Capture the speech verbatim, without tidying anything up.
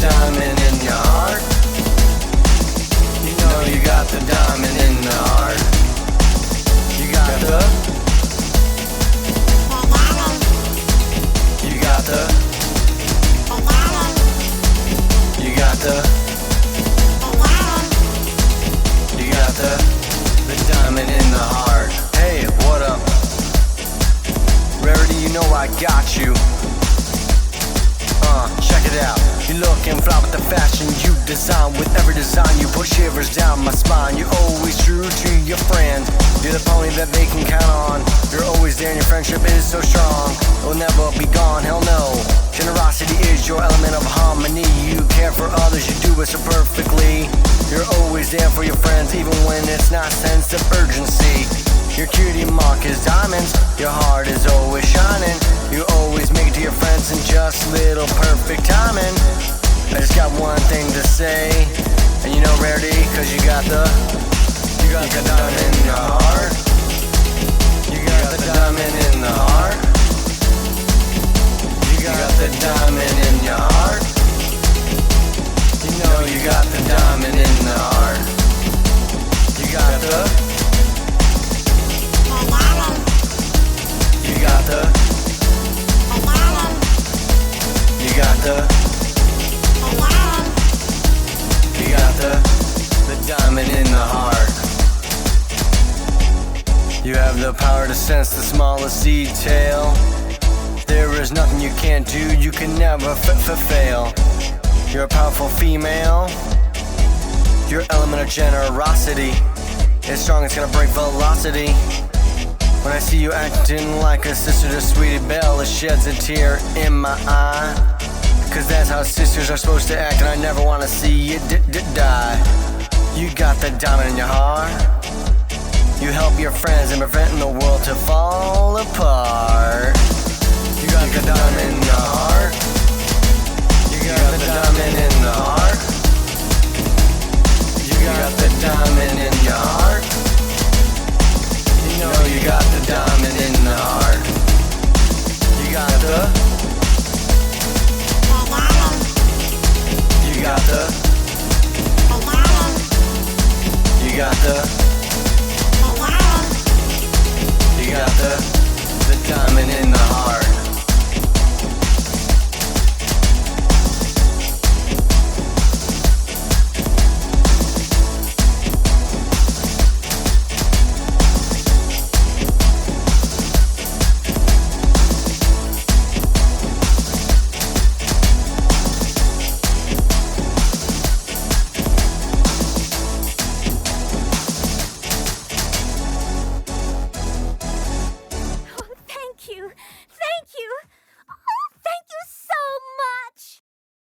diamond in your heart. You know you got the diamond in the heart. You got the You got the You got the You got the The diamond in the heart. Hey, what up? Rarity, you know I got you. Uh, check it out. You looking fly with the fashion you design. With every design you put shivers down my spine. You're always true to your friends. You're the pony that they can count on. You're always there and your friendship is so strong. It will never be gone, hell no. Generosity is your element of harmony. You care for others, you do it so perfectly. You're always there for your friends, even when it's not sense of urgency. Your cutie mark is diamonds. Your heart is always shining. You always make it to your friends in just little perfect timing. I just got one thing to say, and you know Rarity, cause you got the You got the diamond in the heart. You got the diamond in the heart. You got the diamond in your heart. You know you got the diamond in the heart. You got the You got the You got the You got the The diamond in the heart. You have the power to sense the smallest detail. There is nothing you can't do, you can never f-f-fail. You're a powerful female. Your element of generosity is strong, it's gonna break velocity. When I see you acting like a sister to Sweetie Belle, it sheds a tear in my eye. Cause that's how sisters are supposed to act, and I never wanna see you d-d-die. You got the diamond in your heart. You help your friends in preventing the world to fall apart. You got the diamond in your heart.